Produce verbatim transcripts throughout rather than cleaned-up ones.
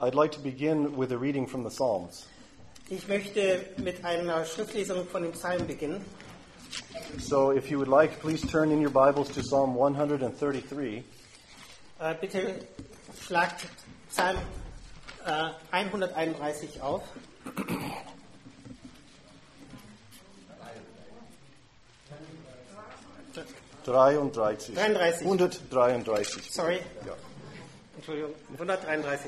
I'd like to begin with a reading from the Psalms. Ich möchte mit einer Schriftlesung von dem Psalm beginnen. So if you would like, please turn in your Bibles to Psalm one thirty-three. Äh, bitte schlagt Psalm äh, hunderteinunddreißig auf. dreiunddreißig. dreiunddreißig. hundertdreiunddreißig. Sorry. Ja. Entschuldigung. hundertdreiunddreißig.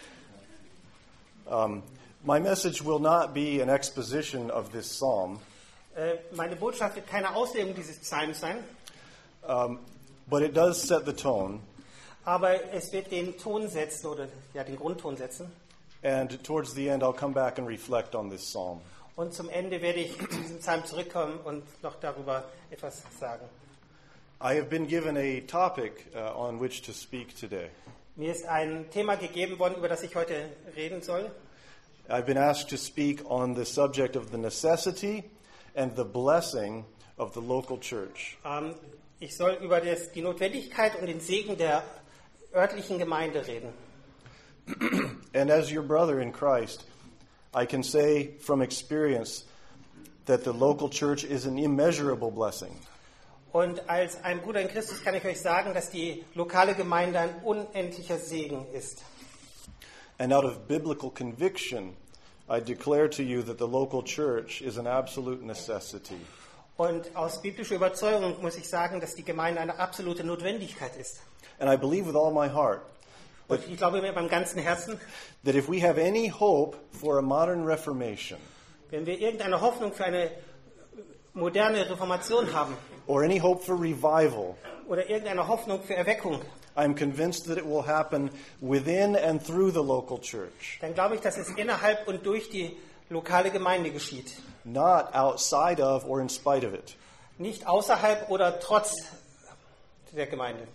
Um, my message will not be an exposition of this psalm, Äh, meine Botschaft wird keine Auslegung dieses Psalms sein, um, but it does set the tone. aber es wird den Ton setzen oder ja den Grundton setzen. And towards the end, I'll come back and reflect on this psalm. Und zum Ende werde ich zu diesem Psalm zurückkommen und noch darüber etwas sagen. I have been given a topic uh, on which to speak today. Mir ist ein Thema gegeben worden, über das ich heute reden soll. I've been asked to speak on the subject of the necessity and the blessing of the local church. Ähm, ich soll über das, die Notwendigkeit und den Segen der örtlichen Gemeinde reden. And as your brother in Christ, I can say from experience that the local church is an immeasurable blessing. Und als ein Bruder in Christus kann ich euch sagen, dass die lokale Gemeinde ein unendlicher Segen ist. And out of biblical conviction, I declare to you that the local church is an absolute necessity. Und aus biblischer Überzeugung muss ich sagen, dass die Gemeinde eine absolute Notwendigkeit ist. And I believe with all my heart Und ich glaube mir beim ganzen Herzen, that if we have any hope for a modern reformation, wenn wir irgendeine Hoffnung für eine moderne Reformation haben or any hope for revival, oder irgendeine Hoffnung für Erweckung, I'm convinced that it will happen within and through the local church, dann glaube ich, dass es innerhalb und durch die lokale Gemeinde geschieht. not outside of or in spite of it. Nicht außerhalb oder trotz der Gemeinde.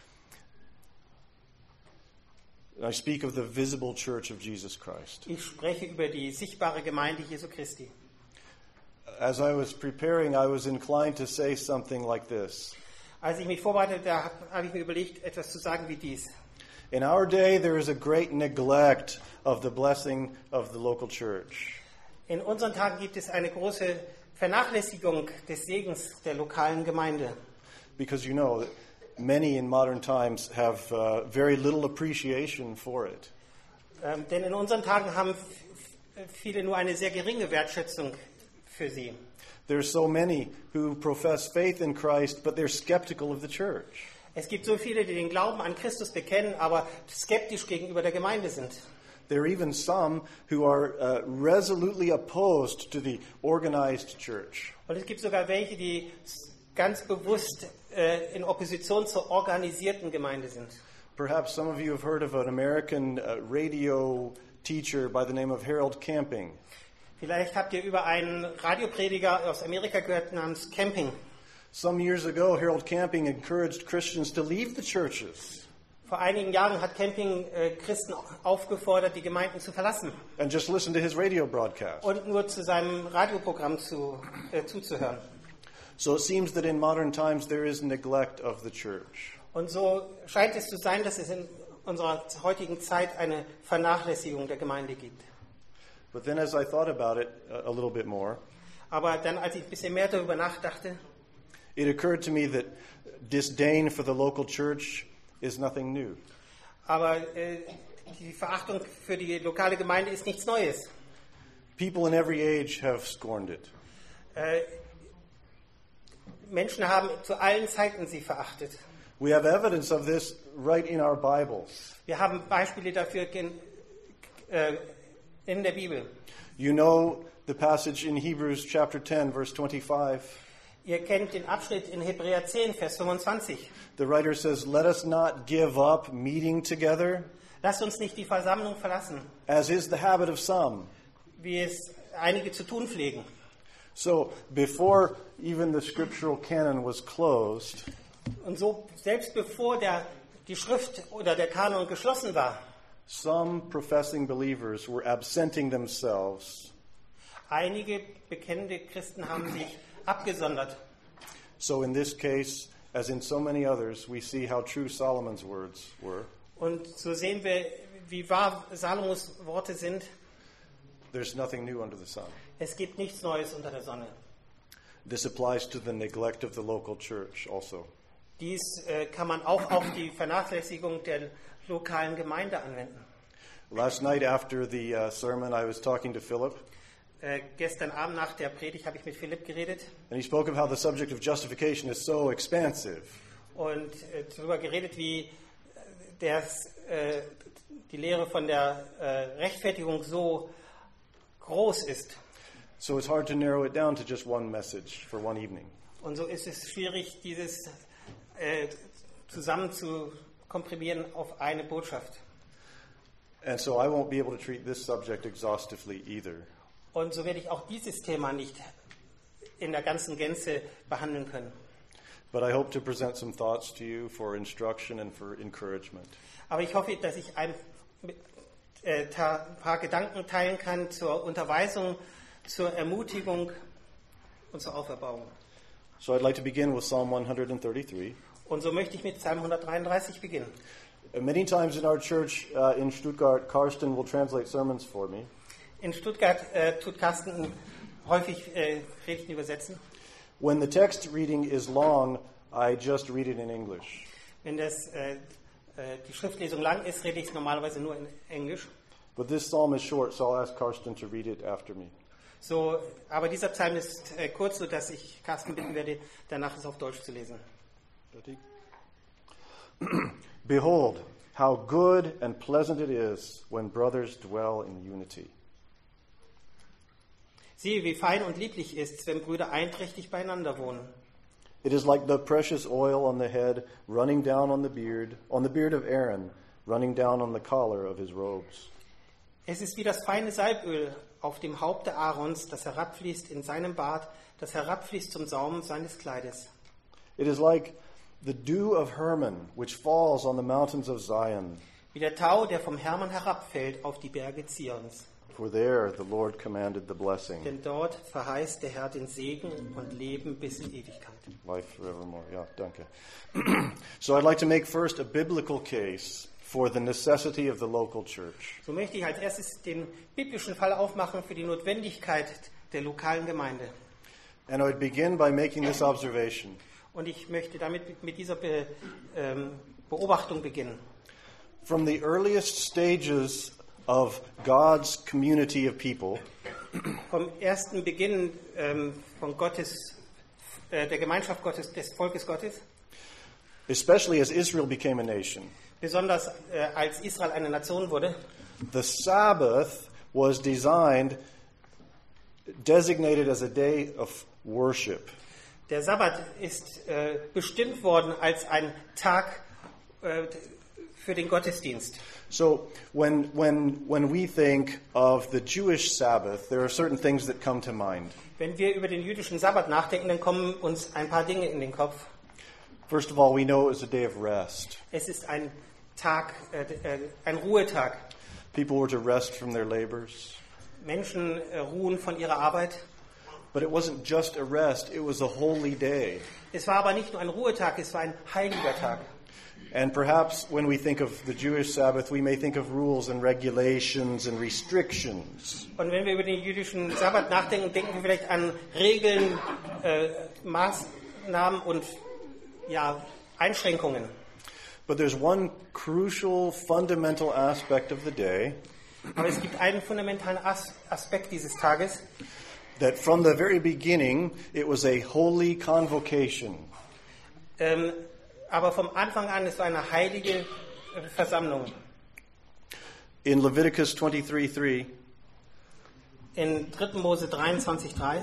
I speak of the visible church of Jesus Christ. Ich spreche über die sichtbare Gemeinde Jesu Christi. As I was preparing, I was inclined to say something like this. Als ich mich vorbereitete, habe hab ich mir überlegt, etwas zu sagen wie dies. In our day, there is a great neglect of the blessing of the local church. In unseren Tagen gibt es eine große Vernachlässigung des Segens der lokalen Gemeinde. Because you know that many in modern times have uh, very little appreciation for it. Ähm, denn in unseren Tagen haben f- viele nur eine sehr geringe Wertschätzung für sie. There are so many who profess faith in Christ, but they're skeptical of the church. Es gibt so viele, die den Glauben an Christus bekennen, aber skeptisch gegenüber der Gemeinde sind. There are even some who are uh, resolutely opposed to the organized church. Und es gibt sogar welche, die ganz bewusst äh, in Opposition zur organisierten Gemeinde sind. Perhaps some of you have heard of an American uh, radio teacher by the name of Harold Camping. Vielleicht habt ihr über einen Radioprediger aus Amerika gehört namens Camping. Some years ago, Harold Camping encouraged Christians to leave the churches Vor einigen Jahren hat Camping äh, Christen aufgefordert, die Gemeinden zu verlassen and just listen to his radio broadcast. und nur zu seinem Radioprogramm zu, äh, zuzuhören. So it seems that in modern times there is neglect of the church. Und so scheint es zu sein, dass es in unserer heutigen Zeit eine Vernachlässigung der Gemeinde gibt. But then as I thought about it a little bit more, Aber dann, als ich ein bisschen mehr darüber nachdachte, it occurred to me that disdain for the local church is nothing new. aber äh, die Verachtung für die lokale Gemeinde ist nichts Neues. People in every age have scorned it. Äh, Menschen haben zu allen Zeiten sie verachtet. We have evidence of this right in our Bibles. Wir haben Beispiele dafür gen- äh, in der Bibel. You know the passage in Hebrews chapter ten, verse twenty-five. Ihr kennt den Abschnitt in Hebräer zehn, Vers fünfundzwanzig. The writer says, "Let us not give up meeting together, Lasst uns nicht die Versammlung verlassen, as is the habit of some." wie es einige zu tun pflegen. So, before even the scriptural canon was closed, Und so, selbst bevor der, die Schrift oder der Kanon geschlossen war, some professing believers were absenting themselves. einige bekennende Christen haben sich abgesondert. So in this case, as in so many others, we see how true Solomon's words were. Und so sehen wir, wie wahr Salomos Worte sind, there's nothing new under the sun. es gibt nichts Neues unter der Sonne. This applies to the neglect of the local church also. Dies äh, kann man auch auf die Vernachlässigung der lokalen Gemeinde anwenden. Last night after the uh, sermon, I was talking to Philip, Äh, gestern Abend nach der Predigt habe ich mit Philipp geredet and he spoke of how the subject of justification is so expansive. und äh, darüber geredet, wie äh, das, äh, die Lehre von der äh, Rechtfertigung so groß ist. So it's hard to narrow it down to just one message for one evening. Und so ist es schwierig, dieses äh, zusammen zu komprimieren auf eine Botschaft. And so I won't be able to treat this subject exhaustively either. Und so werde ich auch dieses Thema nicht in der ganzen Gänze behandeln können. But I hope to present some thoughts to you for instruction and for encouragement. Aber ich hoffe, dass ich ein äh, ta- paar Gedanken teilen kann zur Unterweisung, zur Ermutigung und zur Auferbauung. So I'd like to begin with Psalm one thirty-three. Und so möchte ich mit Psalm hundertdreiunddreißig beginnen. Uh, Many times in our church uh, in Stuttgart, Karsten will translate sermons for me. In Stuttgart äh, tut Carsten häufig äh, Predigten übersetzen. When the text reading is long, I just read it in English. Wenn das, äh, äh, die Schriftlesung lang ist, rede ich normalerweise nur in Englisch. But this psalm is short, so I'll ask Karsten to read it after me. So, aber dieser Psalm ist äh, kurz, sodass ich Carsten bitten werde, danach es auf Deutsch zu lesen. Behold, how good and pleasant it is when brothers dwell in unity. Siehe, wie fein und lieblich ist's, wenn Brüder einträchtig beieinander wohnen. It is like the precious oil on the head running down on the beard, on the beard of Aaron, running down on the collar of his robes. Es ist wie das feine Salböl auf dem Haupte Aarons, das herabfließt in seinem Bart, das herabfließt zum Saum seines Kleides. It is like the dew of Hermon, which falls on the mountains of Zion. Wie der Tau, der vom Hermon herabfällt auf die Berge Zions. For there the Lord commanded the blessing, Denn dort verheißt der Herr den Segen und Leben bis in Ewigkeit. life forevermore. Yeah, danke. So I'd like to make first a biblical case for the necessity of the local church. So möchte ich als erstes den biblischen Fall aufmachen für die Notwendigkeit der lokalen Gemeinde. And I would begin by making this observation. Und ich möchte damit mit dieser Be, ähm, Beobachtung beginnen. From the earliest stages of God's community of people, Vom ersten Beginn ähm, von Gottes, äh, der Gemeinschaft Gottes, des Volkes Gottes, especially as Israel became a nation, besonders äh, als Israel eine Nation wurde, the Sabbath was designed, designated as a day of worship. der Sabbat ist äh, bestimmt worden als ein Tag äh, für den Gottesdienst. So when, when, when we think of the Jewish Sabbath, there are certain things that come to mind. Wenn wir über den jüdischen Sabbat nachdenken, dann kommen uns ein paar Dinge in den Kopf. First of all, we know it was a day of rest. Es ist ein Tag, äh, äh, ein Ruhetag. People were to rest from their labors. Menschen äh, ruhen von ihrer Arbeit. But it wasn't just a rest, it was a holy day. Es war aber nicht nur ein Ruhetag, es war ein heiliger Tag. And perhaps when we think of the Jewish Sabbath, we may think of rules and regulations and restrictions. Und wenn wir über den jüdischen Sabbat nachdenken, denken wir vielleicht an Regeln, äh, Maßnahmen und ja, Einschränkungen. But there's one crucial, fundamental aspect of the day Aber es gibt einen fundamentalen As- Aspekt dieses Tages, that from the very beginning, it was a holy convocation. ähm, aber vom Anfang an, es war eine heilige äh, Versammlung. In Leviticus twenty-three three, In dritter Mose dreiundzwanzig drei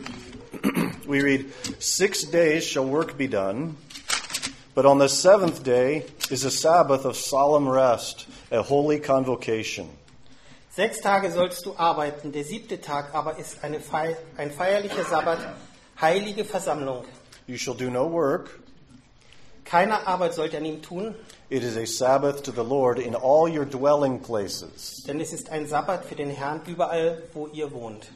we read, Six days shall work be done, but on the seventh day is a Sabbath of solemn rest, a holy convocation. Sechs Tage sollst du arbeiten, der siebte Tag aber ist eine Fei- ein feierlicher Sabbat, heilige Versammlung. You shall do no work. Keine Arbeit sollt ihr an ihm tun, It is a Sabbath to the Lord in all your dwelling places. denn es ist ein Sabbat für den Herrn überall, wo ihr wohnt.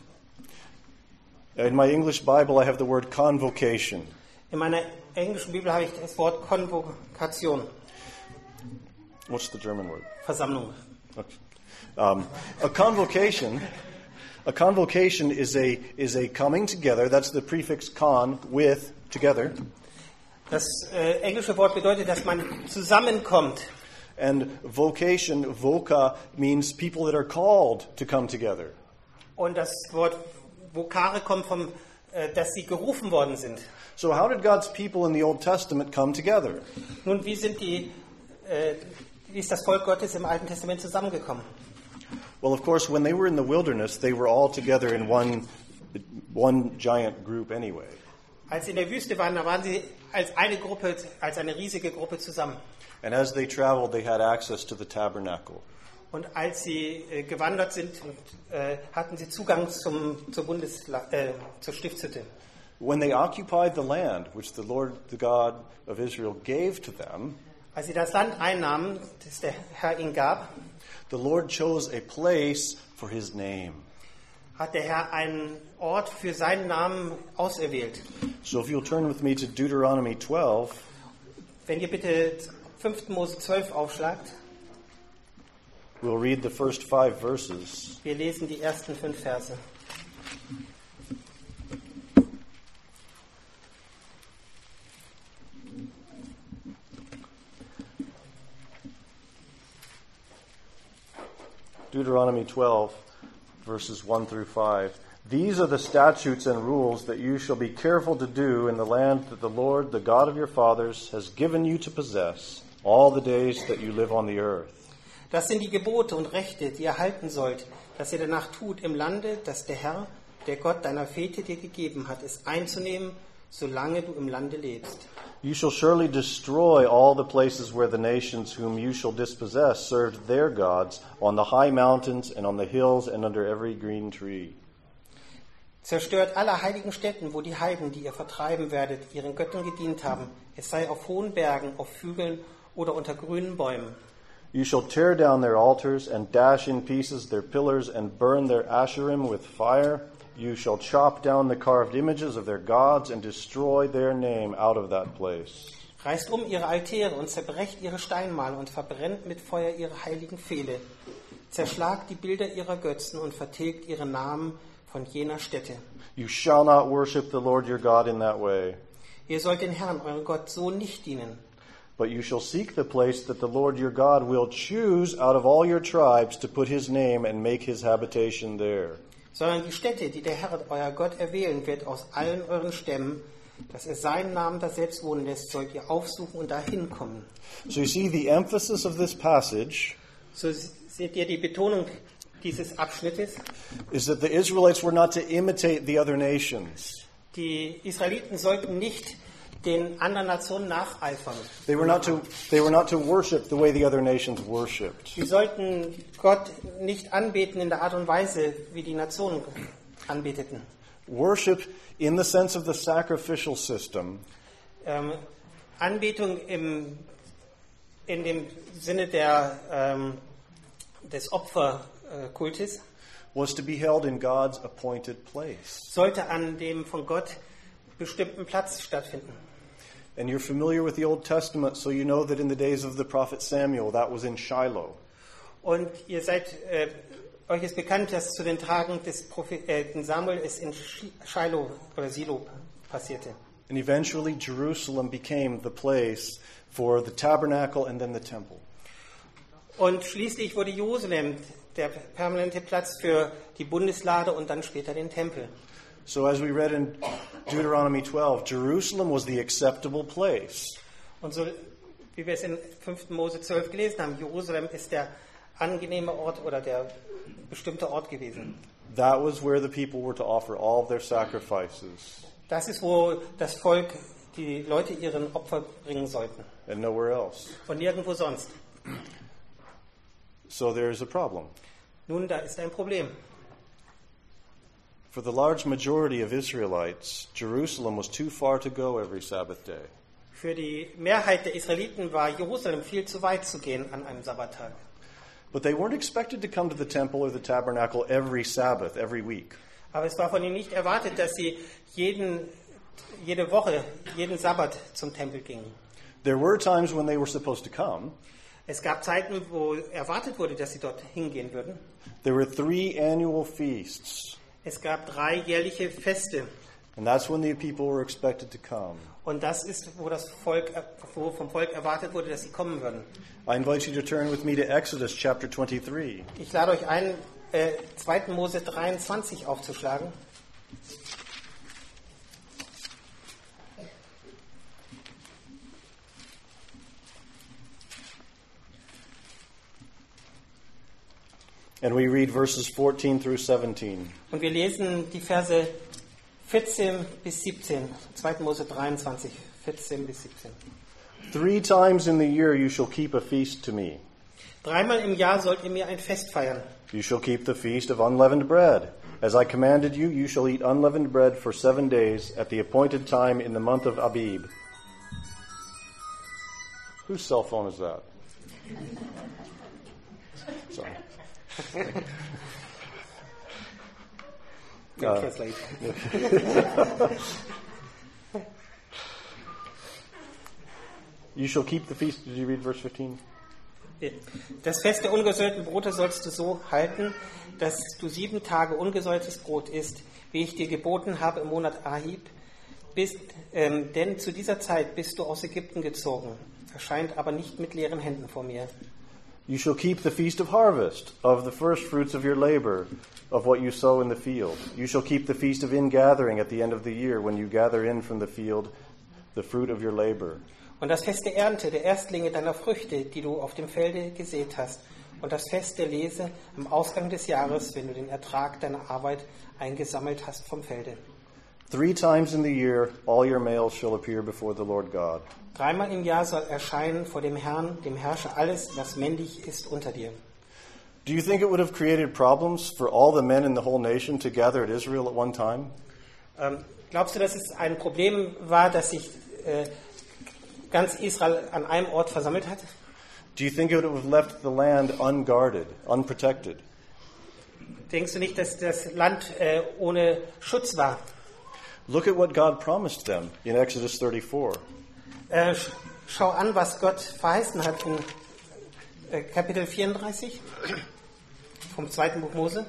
In my English Bible, I have the word convocation. In meiner englischen Bibel habe ich das Wort Konvokation, What's the German word? Versammlung. Um, a convocation, a convocation is a is a coming together. That's the prefix con, with, together. Das äh, englische Wort bedeutet, dass man zusammenkommt. And vocation, voca, means people that are called to come together. Und das Wort vocare kommt vom, äh, dass sie gerufen worden sind. So how did God's people in the Old Testament come together? Nun, wie sind die, äh, wie ist das Volk Gottes im Alten Testament zusammengekommen? Well, of course, when they were in the wilderness, they were all together in one one giant group anyway. Als sie in der Wüste waren, da waren sie als eine Gruppe, als eine riesige Gruppe zusammen. And as they traveled, they had access to the tabernacle. Und als sie äh, gewandert sind, äh, hatten sie Zugang zum, zur, Bundesla äh, zur Stiftshütte. When they occupied the land, which the Lord, the God of Israel, gave to them, als sie das Land einnahmen, das der Herr ihnen gab, the Lord chose a place for His name. hat der Herr einen Ort für seinen Namen auserwählt. So if you'll turn with me to Deuteronomy twelve, wenn ihr bitte fünften Mose zwölf aufschlagt, we'll read the first five verses. Wir lesen die ersten fünf Verse. Deuteronomy twelve, verses one through five. These are the statutes and rules that you shall be careful to do in the land that the Lord, the God of your fathers, has given you to possess all the days that you live on the earth. Das sind die Gebote und Rechte, die ihr halten sollt, dass ihr danach tut im Lande, das der Herr, der Gott deiner Väter dir gegeben hat, es einzunehmen, solange du im Lande lebst. You shall surely destroy all the places where the nations whom you shall dispossess served their gods, on the high mountains and on the hills and under every green tree. Zerstört alle heiligen Stätten, wo die Heiden, die ihr vertreiben werdet, ihren Göttern gedient haben, es sei auf hohen Bergen, auf Hügeln oder unter grünen Bäumen. You shall tear down their altars and dash in pieces their pillars and burn their asherim with fire. You shall chop down the carved images of their gods and destroy their name out of that place. Reißt um ihre Altäre und zerbrecht ihre Steinmale und verbrennt mit Feuer ihre heiligen Pfähle. Zerschlagt die Bilder ihrer Götzen und vertilgt ihre Namen von jener Stätte. You shall not worship the Lord your God in that way. Ihr sollt den Herrn, euren Gott, so nicht dienen. But you shall seek the place that the Lord your God will choose out of all your tribes to put his name and make his habitation there. Sondern die Stätte, die der Herr, euer Gott, erwählen wird aus allen euren Stämmen, dass er seinen Namen da selbst wohnen lässt, sollt ihr aufsuchen und dahin kommen. So you see the emphasis of this passage So seht ihr die Betonung dieses Abschnittes. is that the Israelites were not to imitate the other nations. Die Israeliten sollten nicht den anderen Nationen nacheifern. They were not to they were not to worship the way the other nations worshipped. Sie sollten Gott nicht anbeten in der Art und Weise, wie die Nationen anbeteten. Worship in the sense of the sacrificial system Ähm, Anbetung im, in dem Sinne der, ähm, des Opferkultes was to be held in God's appointed place. sollte an dem von Gott bestimmten Platz stattfinden. And you're familiar with the Old Testament, so you know that in the days of the prophet Samuel, that was in Shiloh. Und ihr seid, äh, euch ist bekannt, dass zu den Tagen des Propheten Samuel es in Shiloh oder Silo passierte. And eventually Jerusalem became the place for the tabernacle and then the temple. Und schließlich wurde Jerusalem der permanente Platz für die Bundeslade und dann später den Tempel. So as we read in Deuteronomy twelve, Jerusalem was the acceptable place. Und so wie wir es in fünften Mose zwölf gelesen haben, Jerusalem ist der angenehme Ort oder der bestimmte Ort gewesen. That was where the people were to offer all of their sacrifices. Das ist, wo das Volk, die Leute ihren Opfer bringen sollten. And nowhere else. Und nirgendwo sonst. So there is a problem. Nun, da ist ein Problem. For the large majority of Israelites, Jerusalem was too far to go every Sabbath day. Für die Mehrheit der Israeliten war Jerusalem viel zu weit zu gehen an einem Sabbattag. But they weren't expected to come to the temple or the tabernacle every Sabbath, every week. Aber es war von ihnen nicht erwartet, dass sie jeden, jede Woche, jeden Sabbat zum Tempel gingen. There were times when they were supposed to come. Es gab Zeiten, wo erwartet wurde, dass sie dort hingehen würden. There were three annual feasts, Es gab drei jährliche Feste. and that's when the people were expected to come. Und das ist, wo das Volk, wo vom Volk erwartet wurde, dass sie kommen würden. I invite you to turn with me to Exodus chapter twenty-three. Ich lade euch ein, äh, zweiten Mose dreiundzwanzig aufzuschlagen. And we read verses fourteen through seventeen. Und wir lesen die Verse vierzehn bis siebzehn. zweiten Mose dreiundzwanzig, vierzehn bis siebzehn. Three times in the year you shall keep a feast to me. Dreimal im Jahr sollt ihr mir ein Fest feiern. You shall keep the feast of unleavened bread. As I commanded you, you shall eat unleavened bread for seven days at the appointed time in the month of Abib. Whose cell phone is that? Sorry. We'll translate. You shall keep the feast. Did you read verse fifteen? Das Fest der ungesäuerten Brote sollst du so halten, dass du sieben Tage ungesäuertes Brot isst, wie ich dir geboten habe im Monat Ahib. Bist, ähm, denn zu dieser Zeit bist du aus Ägypten gezogen. Erscheint aber nicht mit leeren Händen vor mir. You shall keep the feast of harvest, of the first fruits of your labor, of what you sow in the field. You shall keep the feast of ingathering at the end of the year, when you gather in from the field the fruit of your labor. Und das Fest der Ernte, der Erstlinge deiner Früchte, die du auf dem Felde gesät hast. Und das Fest der Lese am Ausgang des Jahres, wenn du den Ertrag deiner Arbeit eingesammelt hast vom Felde. Three times in the year all your males shall appear before the Lord God. Dreimal im Jahr soll erscheinen vor dem Herrn, dem Herrscher, alles, was männlich ist unter dir. Do you think it would have created problems for all the men in the whole nation to gather at Israel at one time? Ähm, glaubst du, dass es ein Problem war, dass sich äh, ganz Israel an einem Ort versammelt hat? Do you think it would have left the land unguarded, unprotected? Denkst du nicht, dass das Land äh, ohne Schutz war? Look at what God promised them in Exodus thirty-four. Äh, sch- schau an, was Gott verheißen hat in äh, Kapitel vierunddreißig vom zweiten Buch Mose.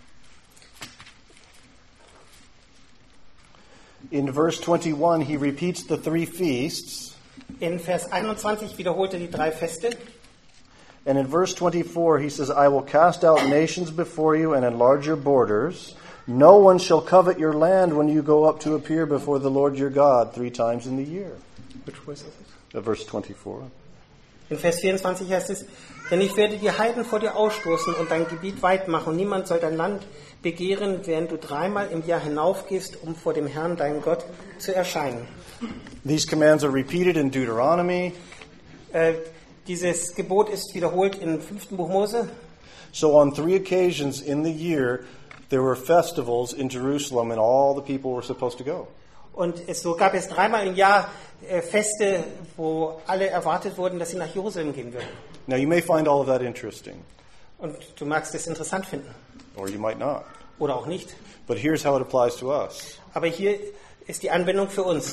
In verse twenty-one, he repeats the three feasts. In Vers einundzwanzig wiederholt er die drei Feste. And in verse twenty-four, he says, I will cast out nations before you and enlarge your borders. No one shall covet your land when you go up to appear before the Lord your God three times in the year. Which verse is it? Uh, verse twenty-four. In Vers vierundzwanzig heißt es, denn ich werde die Heiden vor dir ausstoßen und dein Gebiet weit machen. Niemand soll dein Land begehren, während du dreimal im Jahr hinaufgehst, um vor dem Herrn, deinen Gott, zu erscheinen. These commands are repeated in Deuteronomy. Äh, dieses Gebot ist wiederholt im fünften Buch Mose. So on three occasions in the year, there were festivals in Jerusalem and all the people were supposed to go. Und es, so gab es dreimal im Jahr äh, Feste, wo alle erwartet wurden, dass sie nach Jerusalem gehen würden. Now you may find all of that interesting, Und du magst es interessant finden. or you might not. Oder auch nicht. But here's how it applies to us. Aber hier ist die Anwendung für uns.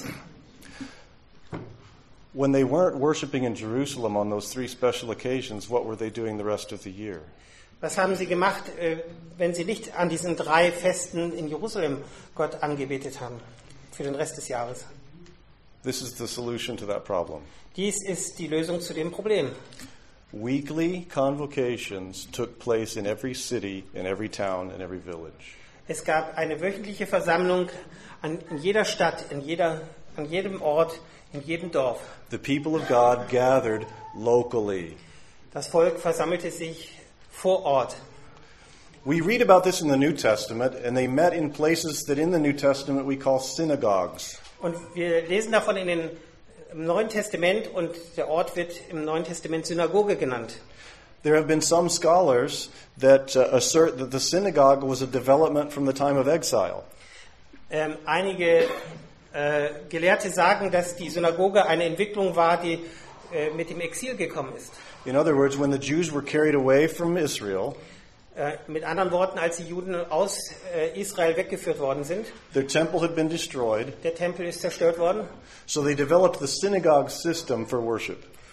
When they weren't worshiping in Jerusalem on those three special occasions, what were they doing the rest of the year? Was haben sie gemacht, äh, wenn sie nicht an diesen drei Festen in Jerusalem Gott angebetet haben? Für den Rest des Jahres. This is the solution to that problem. Dies ist die Lösung zu dem Problem. Weekly convocations took place in every city, in every town, in every village. Es gab eine wöchentliche Versammlung an, in jeder Stadt, in jeder, an jedem Ort, in jedem Dorf. The people of God gathered locally. Das Volk versammelte sich vor Ort. We read about this in the New Testament, and they met in places that in the New Testament we call synagogues. Und wir lesen davon in den, im Neuen Testament, und der Ort wird im Neuen Testament Synagoge genannt. There have been some scholars that uh, assert that the synagogue was a development from the time of exile. Ähm, einige äh, Gelehrte sagen, dass die Synagoge eine Entwicklung war, die äh, mit dem Exil gekommen ist. In other words, when the Jews were carried away from Israel, Äh, mit anderen Worten, als die Juden aus äh, Israel weggeführt worden sind, their temple had been destroyed, der Tempel ist zerstört worden, so they developed the synagogue system for worship.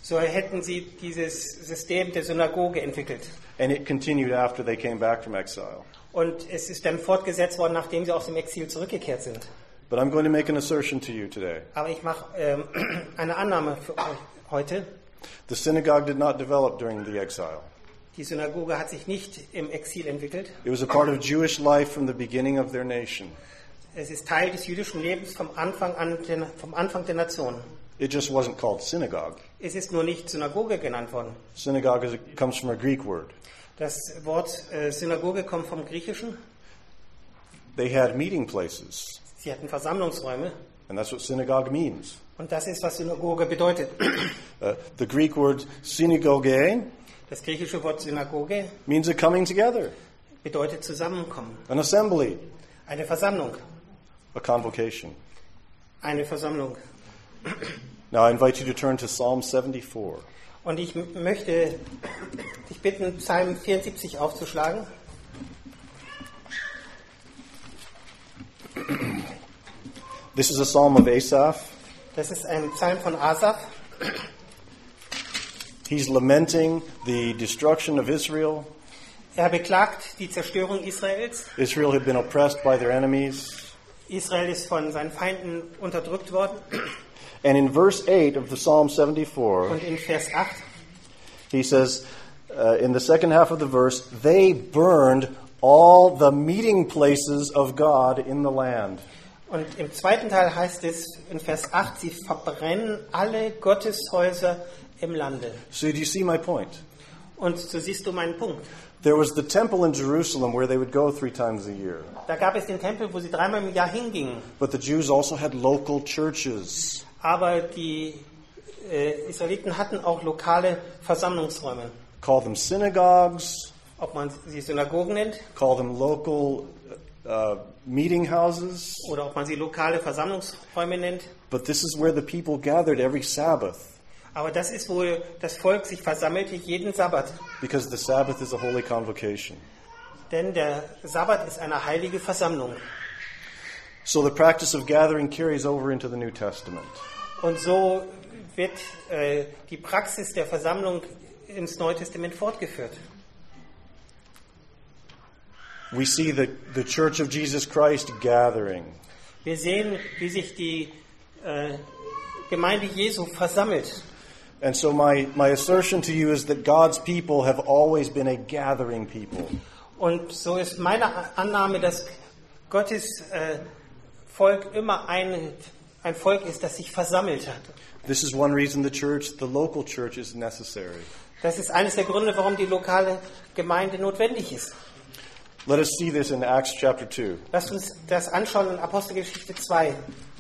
So hätten sie dieses System der Synagoge entwickelt. And it continued after they came back from exile. Und es ist dann fortgesetzt worden, nachdem sie aus dem Exil zurückgekehrt sind. But I'm going to make an assertion to you today. Aber ich mache ähm, eine Annahme für euch heute. The synagogue did not develop during the exile. Die Synagoge hat sich nicht im Exil entwickelt. It was a part of Jewish life from the beginning of their nation. Es ist Teil des jüdischen Lebens vom Anfang an, vom Anfang der Nation. It just wasn't called synagogue. Es ist nur nicht Synagoge genannt worden. Synagogue is, comes from a Greek word. Das Wort äh, Synagoge kommt vom Griechischen. They had meeting places, Sie hatten Versammlungsräume. and that's what synagogue means. Und das ist, was Synagoge bedeutet. Uh, the Greek word synagoge Das griechische Wort Synagoge means a coming together, bedeutet Zusammenkommen. an assembly, Eine Versammlung. a convocation. Eine Versammlung. Now I invite you to turn to Psalm seventy-four. Und ich m- möchte dich bitten, Psalm vierundsiebzig aufzuschlagen. This is a psalm of Asaph. Das ist ein Psalm von Asaph. He's lamenting the destruction of Israel. Er beklagt die Zerstörung Israels. Israel had been oppressed by their enemies. Israel ist von seinen Feinden unterdrückt worden. And in verse eight of the Psalm seventy-four, Und in Vers acht, he says, uh, in the second half of the verse, they burned all the meeting places of God in the land. und im zweiten Teil heißt es in Vers acht, sie verbrennen alle Gotteshäuser im Lande. So do you see my point? Und so siehst du meinen Punkt. There was the temple in Jerusalem where they would go three times a year. Da gab es den Tempel, wo sie dreimal im Jahr hingingen. But the Jews also had local churches. Aber die äh, Israeliten hatten auch lokale Versammlungsräume. Call them synagogues, Ob man sie Synagogen nennt call them local uh, meeting houses. oder ob man sie lokale Versammlungsräume nennt. But this is where the people gathered every Sabbath, Aber das ist, wo das Volk sich versammelte jeden Sabbat. because the Sabbath is a holy convocation. Denn der Sabbat ist eine heilige Versammlung. So the practice of gathering carries over into the New Testament. Und so wird äh, die Praxis der Versammlung ins Neue Testament fortgeführt. We see the, the Church of Jesus Christ gathering. Wir sehen, wie sich die äh, Gemeinde Jesu versammelt. And so my, my assertion to you is that God's people have always been a gathering people. Und so ist meine Annahme, dass Gottes äh, Volk immer ein, ein Volk ist, das sich versammelt hat. This is one reason the church, the local church, is necessary. Das ist eines der Gründe, warum die lokale Gemeinde notwendig ist. Let us see this in Acts chapter two. Lasst uns das anschauen in Apostelgeschichte zwei.